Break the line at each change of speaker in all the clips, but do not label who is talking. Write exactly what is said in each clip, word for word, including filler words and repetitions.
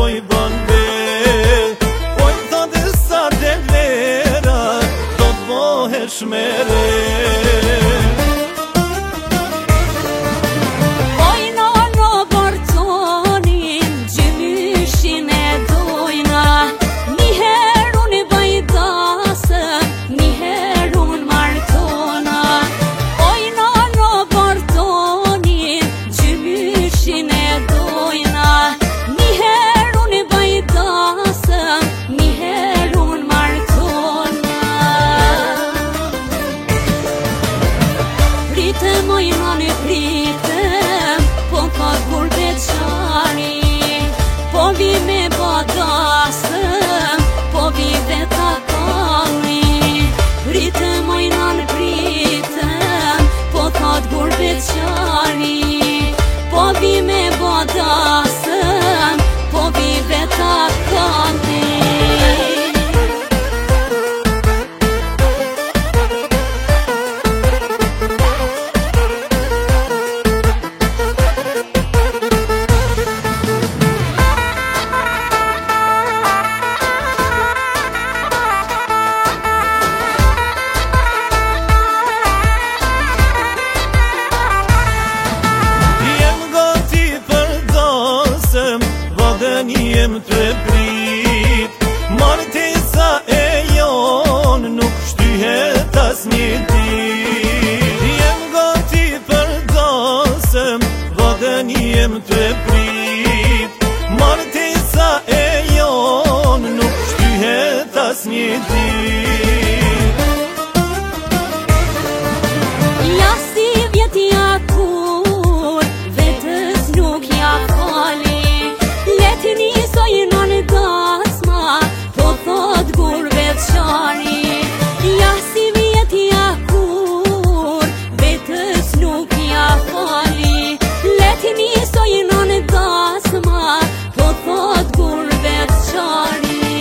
po i bon vet. Po i thotë sa del vera, do t'bohesh mere.
Po vi me badasëm, po vi veta kalli. Rite mojnan pritëm, po thot gurbet qari. Po vi me badasëm, po vi veta kalli.
Jem të prit, martesa e jon nuk shtyhet as një dit. Jem gati për dasëm, vogën jem të prit, martesa e jon nuk shtyhet as një dit.
Ja si vjetja kur, vetës nuk ja fali. Letini sojnon dasma, po thot gurbet qari. Ja si vjetja kur, vetës nuk ja fali. Letini sojnon dasma, po thot gurbet qari.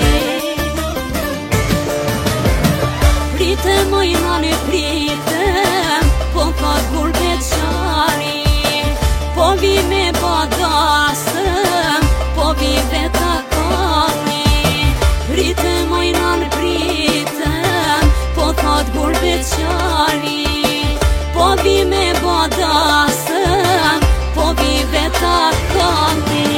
Prite mojnon pritëm, po thot gurbet qari. Po vi me badasëm, po vi veta kalli. Rite mojnan pritëm, po thot gurbet qari. Po vi me badasëm, po vi veta kalli.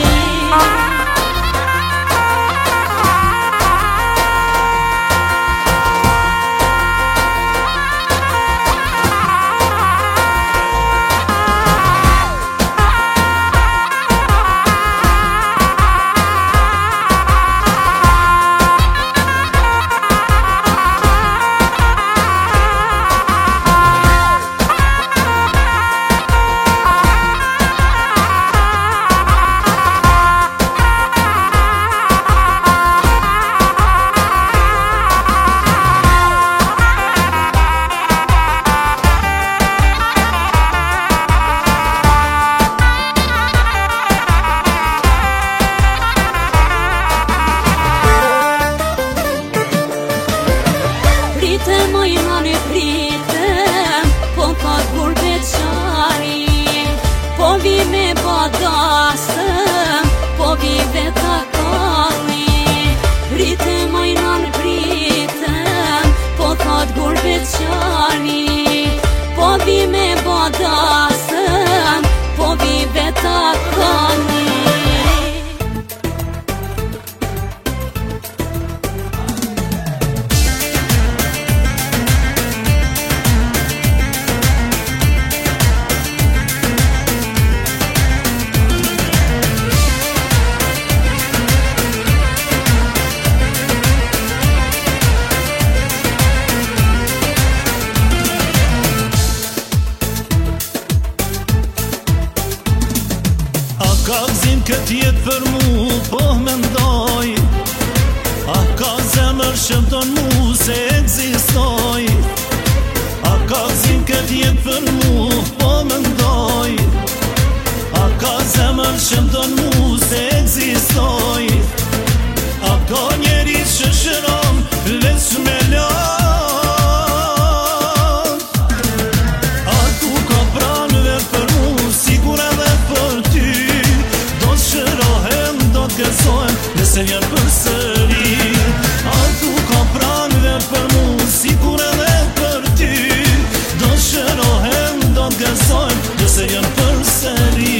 Po vi me badasëm, po vi veta kalli. Rite mojnan pritëm, po thot gurbet qari. Po vi me badasëm, po vi veta kalli.
Ka gzim këtë jetë për mu, po mendoj. A ka zemër shëmton mu se egzistoj. A ka gzim këtë jetë për mu, po mendoj. A ka zemër shëmton mu se egzistoj. A ka njeri që shëron veç me lot. A tu ka pranëve për mu, sigur edhe për ty. Do shërohem, do nëse vjen përsëri. A tu ka pranëve për mu, sikur edhe për ty. Do shërohem, do t'gëzojmë, nëse vjen përsëri.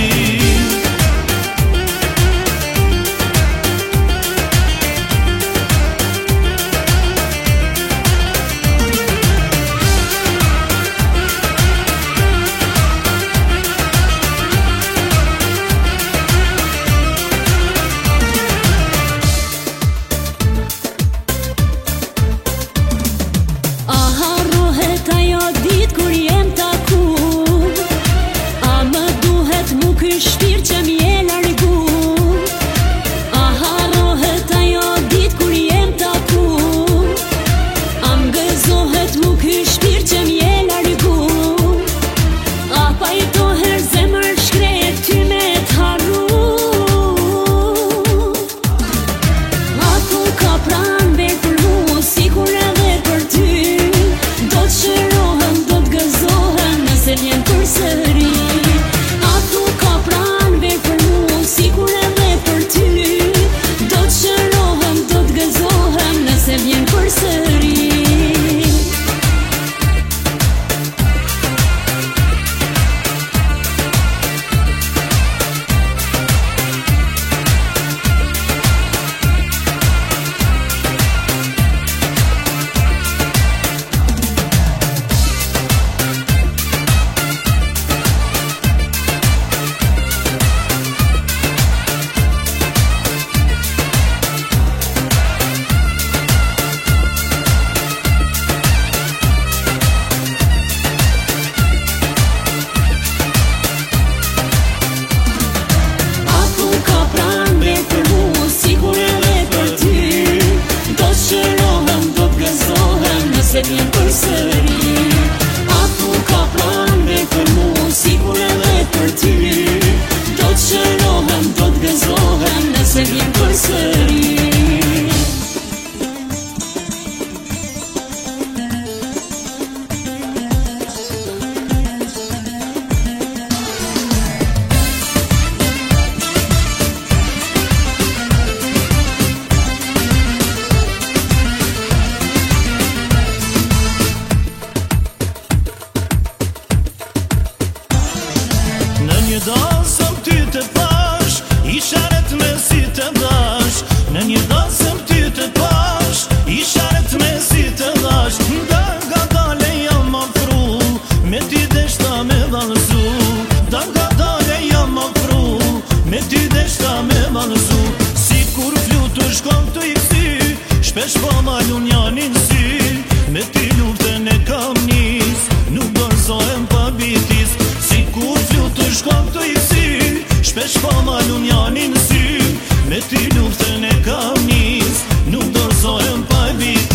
Dasëm ty të pash, i sharet me si të dash. Në një dasëm ty të pash, i sharet me si të dash. Danga dale jam afru, me ty deshta me valëzu. Danga dale jam afru, me ty deshta me valëzu. Si kur flutu shkon të i kësi, shpesh po malun janin sy. Me ty luftën e kam nis, nuk dorëzohem pa bitis. Si kur flutu shkon të i kësi, shpesh po malun janin sy. Me ty luftën e kam nis, nuk dorëzohem pa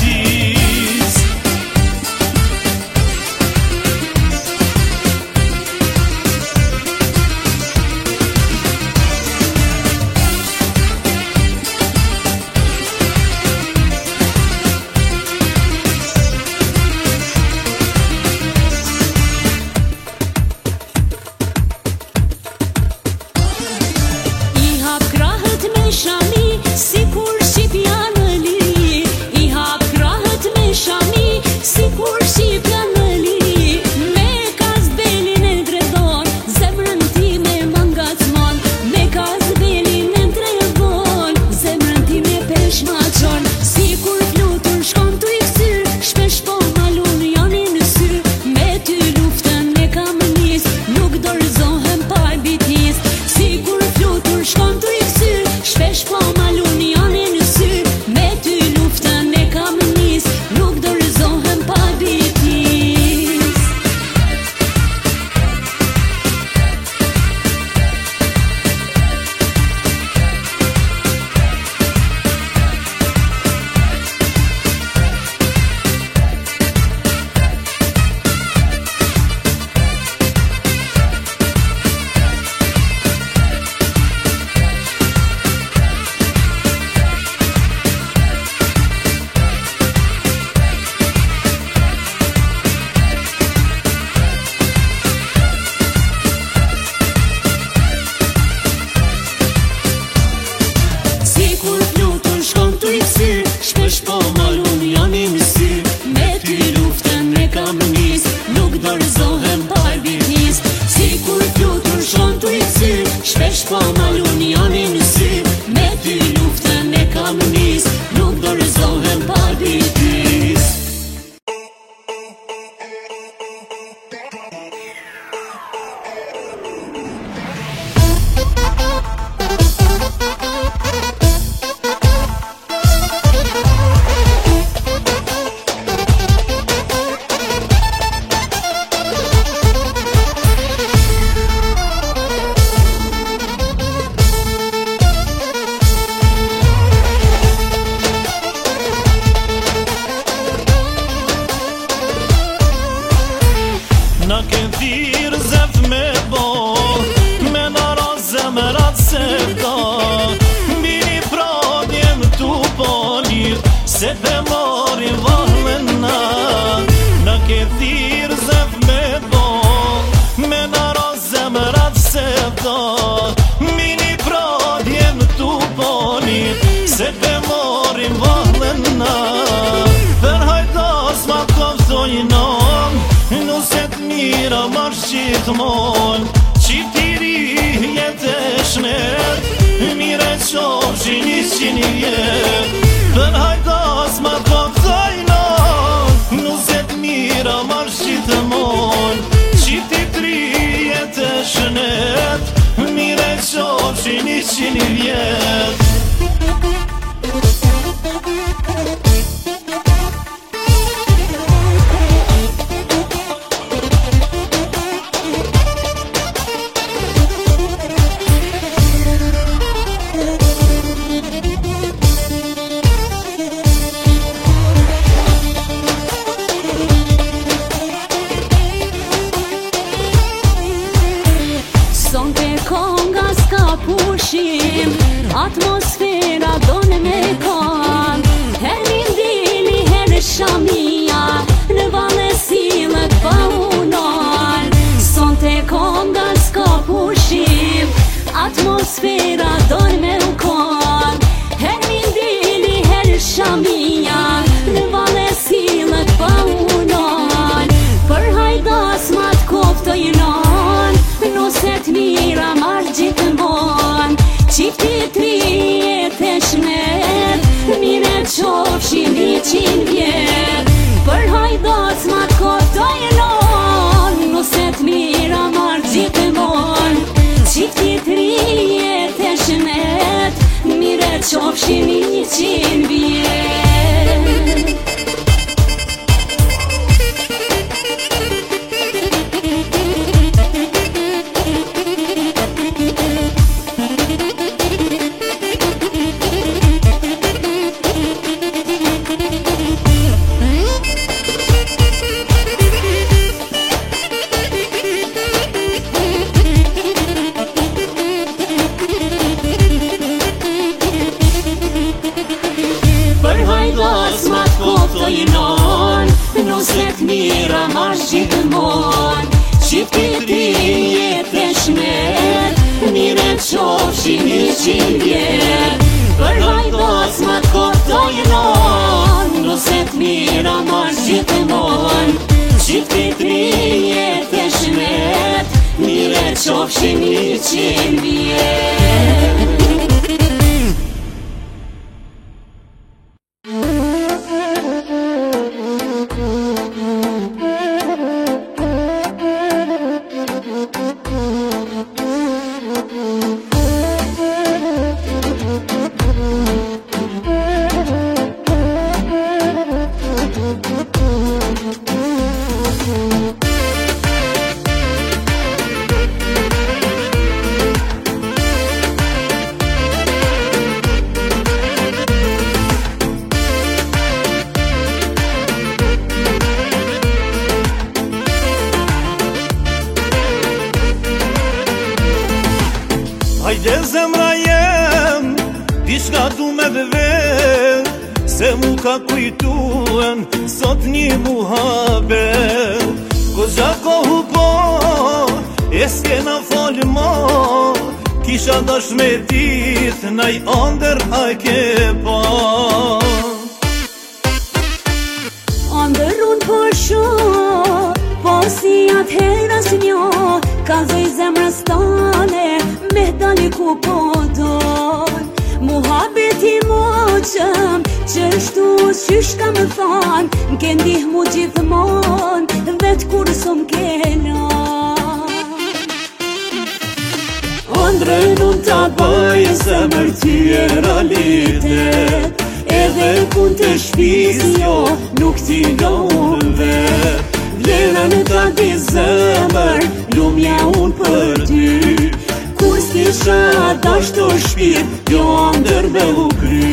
bitis.
I hap krahët me shami,
mira marsh gjithmon, qitiri jetë e shnet, mire qofshin i qini vjet. Për hajdas ma koptojnon, nuzet mira marsh gjithmon, qitiri jetë e shnet, mire qofshin i qini vjet.
Atmosfera done me kan, her mindili her shamia, në vale silët pa unon. Sonte konga s'ka pushim, atmosfera done me kan, her mindili her shamia, në vale silët pa unon. Për hajdas ma t'koftojnon, nuset mira marrë gjithmon, qifti tri jetë e shnet, mire qofshin i qin vjet. Për hajdas ma t'koftojnon, nuset mira marrë gjithmon, qifti tri jetë e shnet, mire qofshin i qin vjet. Nuset mira marrë gjithmon, qifti tri jetë e shnet, mire qofshin i qin vjet. Për hajdas ma t'koftojnon, nuset mira marrë gjithmon, qifti tri jetë e shnet, mire qofshin i qin vjet.
Hajde zemra jem, diçka du me vevet, se mu ka kujtuen, sot një muhabet. Goxha kohu po, e s'kena folë mo, kisha dash me dit, naj onder a ke pa.
Onder unë për shumë, po si atëherës njo, ka zoj zemrës tane, me dali ku po doj. Muhabeti moqëm, qështu qysh ka më than, m'ke ndihmu gjithmon, vet kur s'om kena.
Ondrën unë ta bëj, zemër ty e realitet, edhe kun të shpis jo, nuk ti nga unë vet. Vlerën ta di zemër, lumja unë për ty, kur s'kisha dash të shpit, jo ndër me u kry.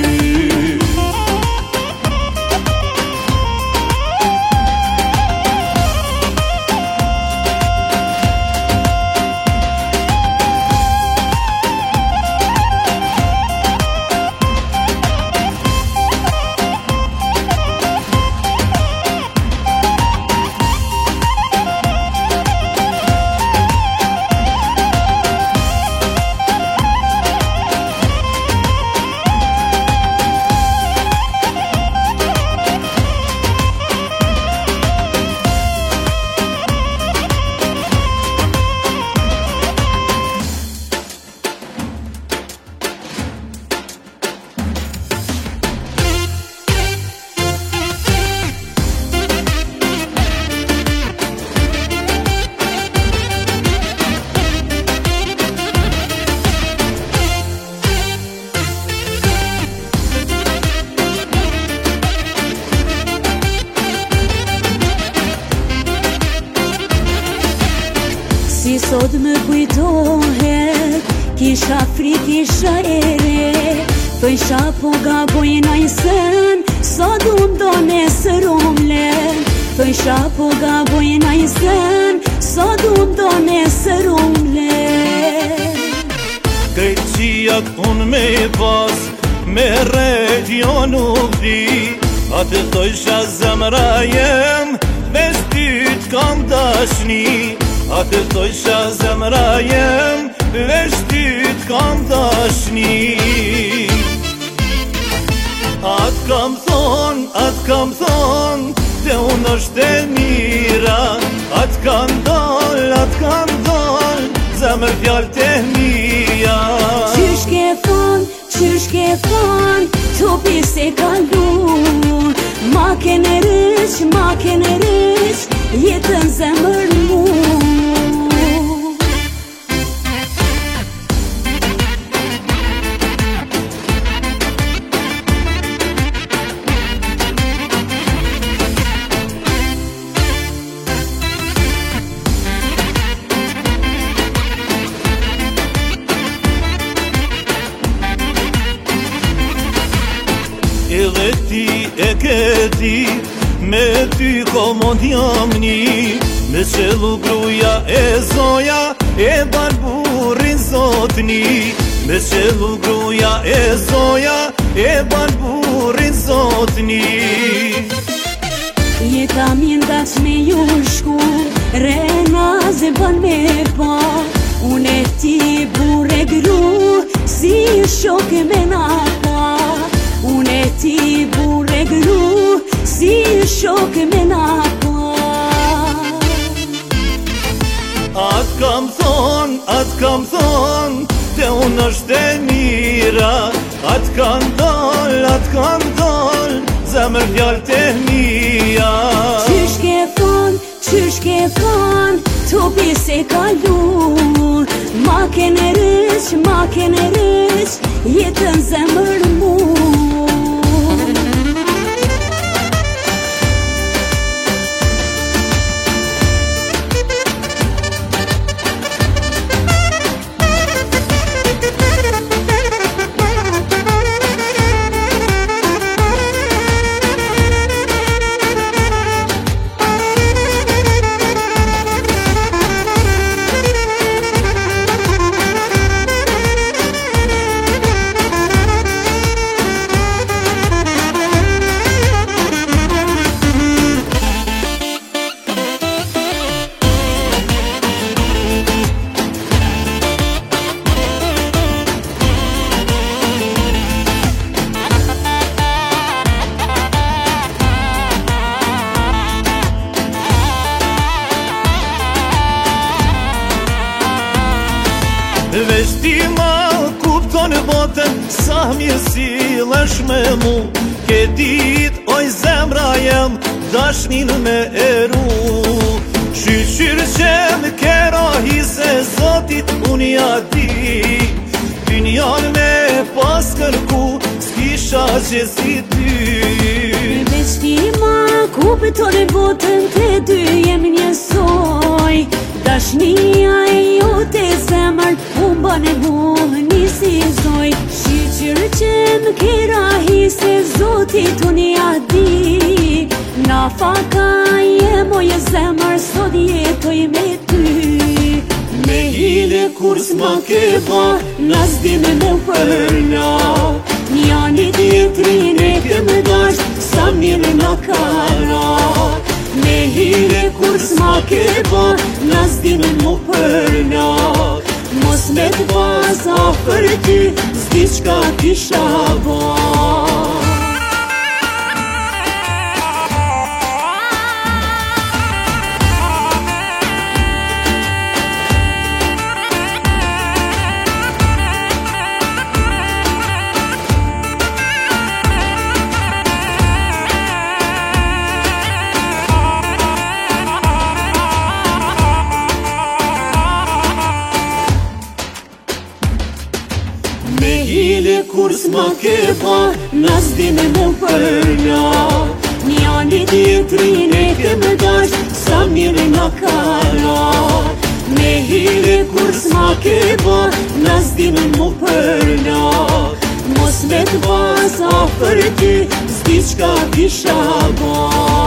Sot më kujtohet, kisha frik, kisha ere Thojsha po gabojnë ajsen, sa du mdo nesër umlen Thojsha po gabojnë ajsen, sa du mdo nesër umlen
Krejt qijat unë me pas, me regjo nuk di Atë thojsha zemra jem, veç ty t'kam dashni Atë thojsha zemra jem, veç ty t'kam dashni Atë kam thon, atë kam thon, te unë është e mira Atë kam dol, atë kam dol, zemër fjallë të mija
Qysh ke thon, qysh ke thon, topi se kalun Ma kene rëq, ma kene rëq, jetën zemër mu
Edhe ti e këti, me ty komod jam një Me qëllu gruja e zoja, e barburin zotni Me qëllu gruja e zoja, e barburin zotni
Jeta mjenda që me ju shku, rena zë ban me pa Unë e ti bure gru, si shok me na pa Unë e ti bure gru, si shok me na pa
Atë kam thon, atë kam thon, te unë është e mira Atë kam dol, atë kam dol, zemër fjallë të mija
Qysh ke thon, qysh ke thon, topi se kalun Ma kene rëq, ma kene rëq, jetën zemër mu
Veç ti ma kupton botën, sa mirë sillesh me mu Ke dit, oj zemra jem, dashnin me eru Qyqyr qem ke rahi se zotit unë ja di Dynjan me pas kërku, s'kisha që si ty
Veç ti ma kupton botën, te dy jem njësoj Dashnia e jote zemër, unë bane mu një si zoj Shqyqyr qem ke rahi se zotit unë ja di Na faka jem o je zemër, sot jetoj me ty
Me hile kur s'ma ke ba, nas dime me përna
Një një tjetrin e kemë dasht, sa mirë na kara
Me hile kur s'ma ke ba, nas dime mu përna
Mos me t'baza për ty,
s'di qka kisha ba Me hile kur s'ma ke ba, nas dime mu përna
Një një tjetrin e kemë dasht,
sa mirë na kara
Me hile kur s'ma ke ba, nas din mu përlak. Mos me t'bas afer ty, s'di qka kisha ba.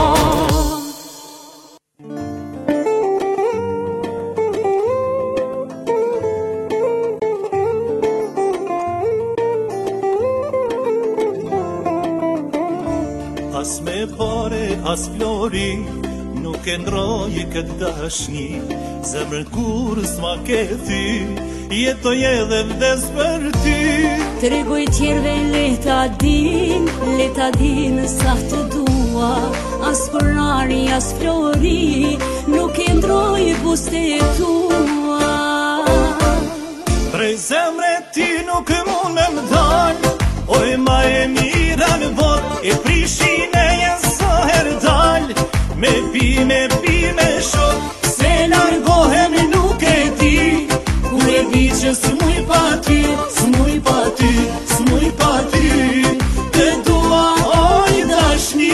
As me pare, as flori, nuk e ndroj këtë dashni. Zemrën kur s'ma ke ty, jetoj edhe vdes për ty.
Tregoj tjerve leta din, leta din sa të dua. As përnari, as flori, nuk e ndroj buste tua.
Prej zemre ti nuk mund me m'dal, oj ma e mira në bot, e prishin e jenë sa her dal. Me pi, me pi, me shok, se largohem nuk e ti. Kur e di që s'muj pa ty, s'muj pa ty, s'muj pa ty. Të dua oj dashni.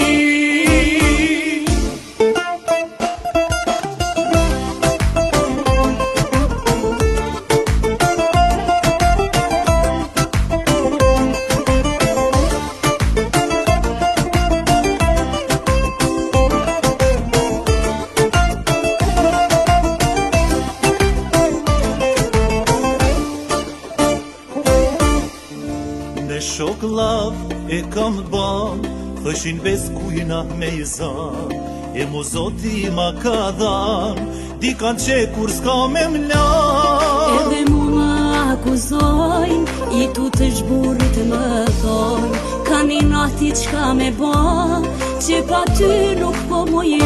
Shok lav e kam ban, thëshin ves kujna me i zan. E mu zoti ma ka dhan, di kanë që kur s'ka me mlan.
Edhe mu më akuzojnë, i tu të zhburit më thojnë. Ka një nati qka me ba, që pa ty nuk po mu i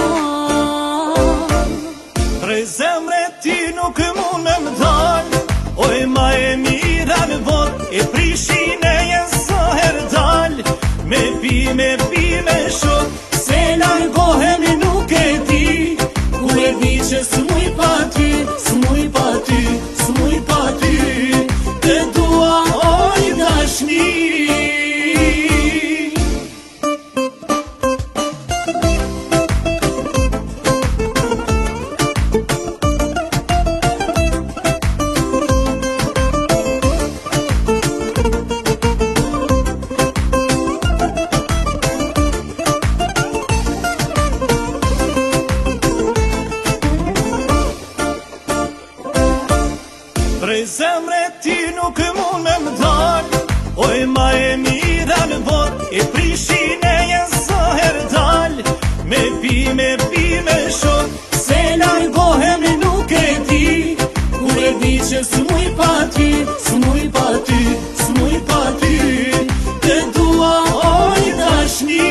man.
Prej zemre ti nuk mund me m'dal, oj ma e mira në bot, e prishin e jenë sa her dal. Me pi, me pi, me shok, se largohem nuk e ti. Kur e di që s'muj pa ty, s'muj pa ty, s'muj pa ty. Të dua oj dashni. Prej zemre ti nuk mund me m'dal, oj ma e mira në bot, e prishin e jenë sa her dal. Me pi, me pi, me shok, se largohem nuk e ti. Kur e di që s'muj pa ty, s'muj pa ty, s'muj pa ty. Të dua oj dashni.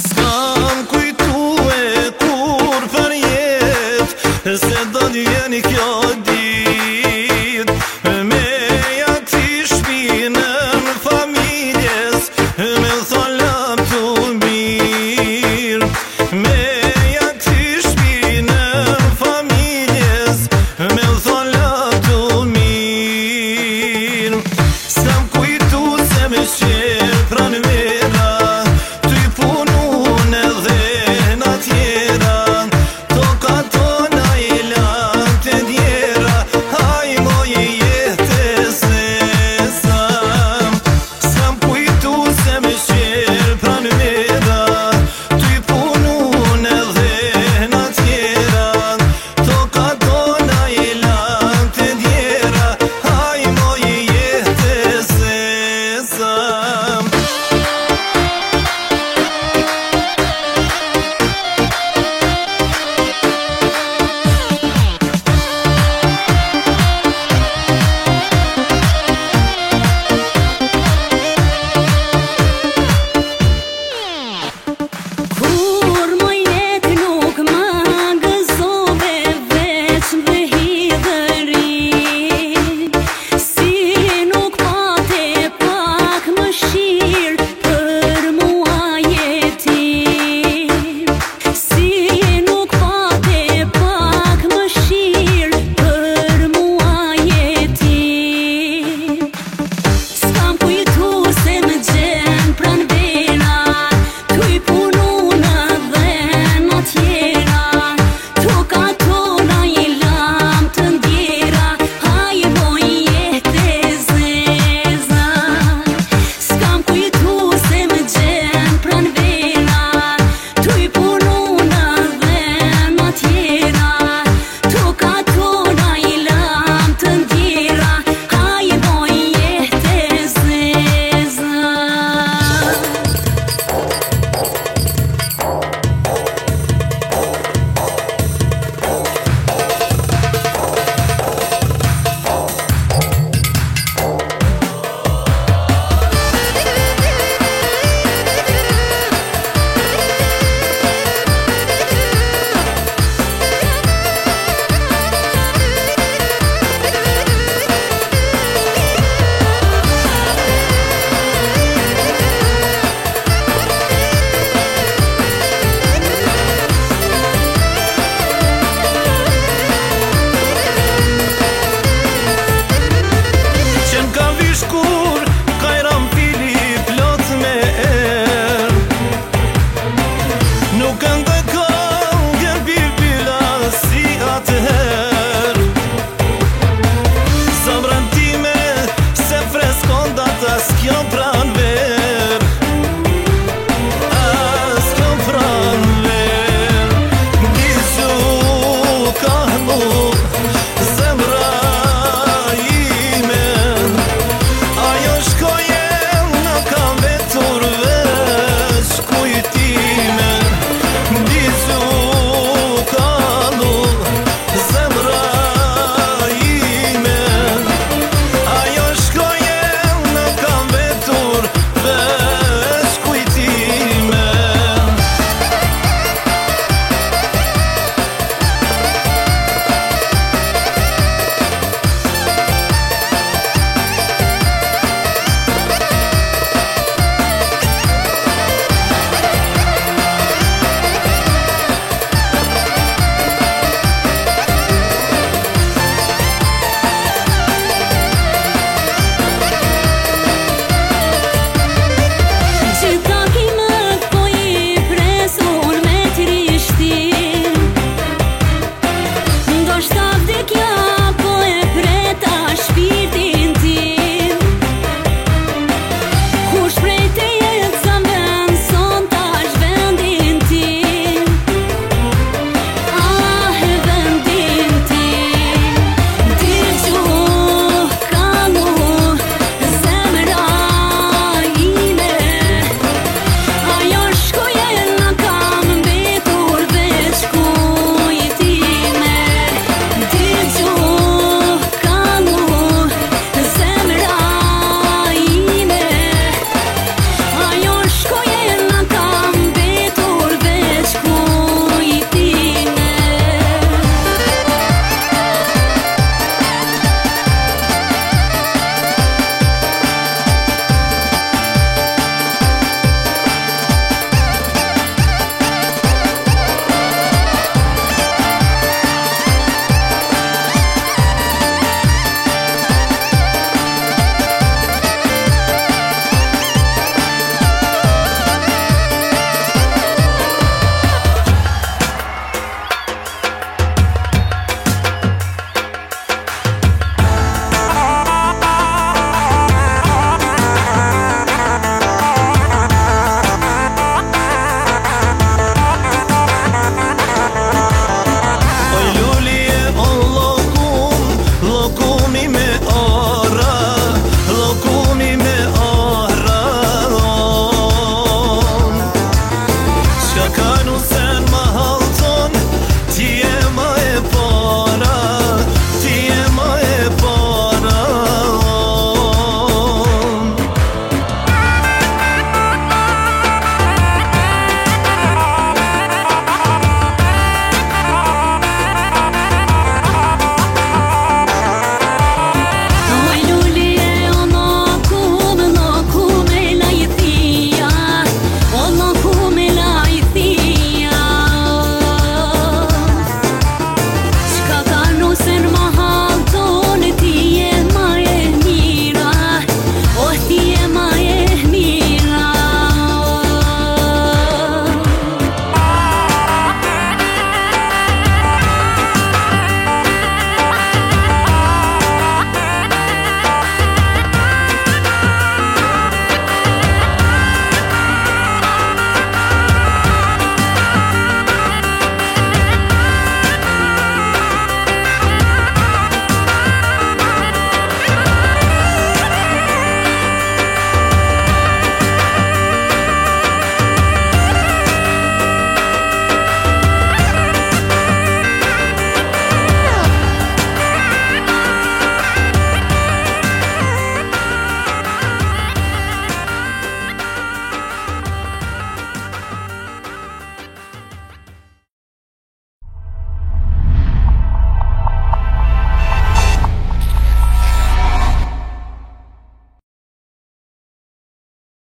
Se do një jeni